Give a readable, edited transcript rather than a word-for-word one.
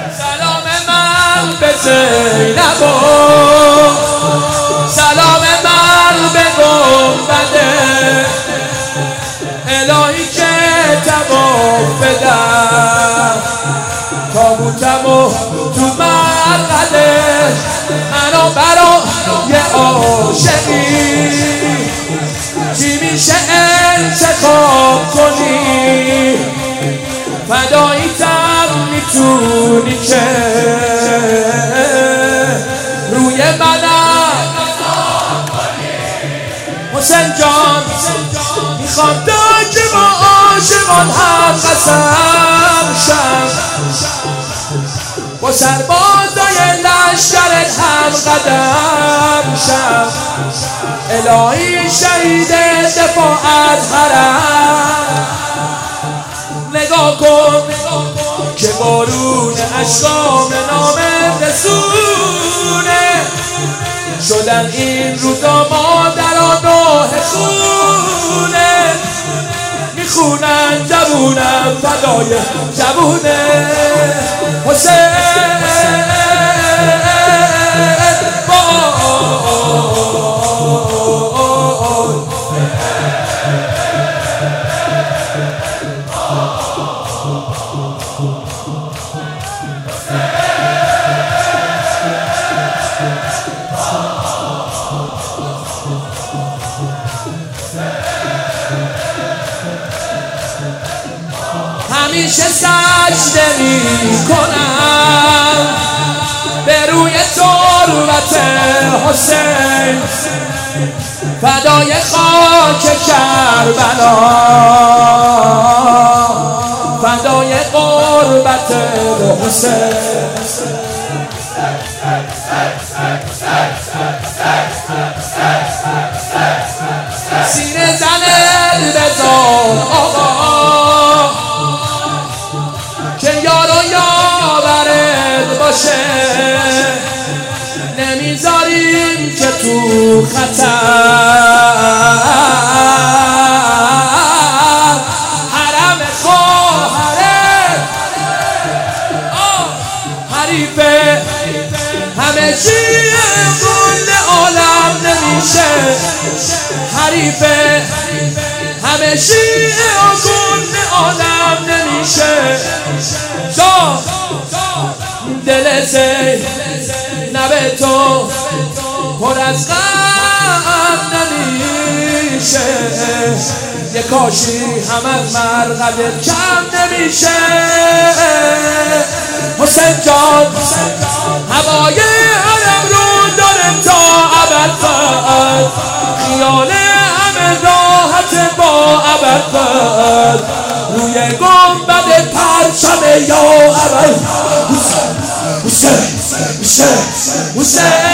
سلام من به زینب و سلام من به گنبد الهی که تواف بدم تابوتم و تو مرقده منو برای عاشقی چی میشه انتخاب کنی فداییتم میتونی که روی منم حسین جان میخوام تا که با عاشقان هم قسم شم با سربازای لشکرت هم قدم شم الهی شهید دفاع از حرم نگاه کن که بارون اشکام نام رسونه شدن این روزا مادران نوح خونه میخونن جوونم فدای جوونه حسین همیشه سجده می کنم به روی تربت حسین فدای خاک کربلا فدای قربت حسین سینه زنه بزن آقا که یار و یاورت باشه نمیذاریم که تو خطر حرم خواهرت حریفه همه چی کل عالم نمیشه حریفه همه چی کل عالم نمیشه جا دل زینب تو پر از غم نمیشه یه کاشی هم از مرقدت کم نمیشه حسین جان هوای حرم رو داره تا ابد خیال همه راحت با ابد روی گنبد پرچم یا ابد حسین حسین حسین حسین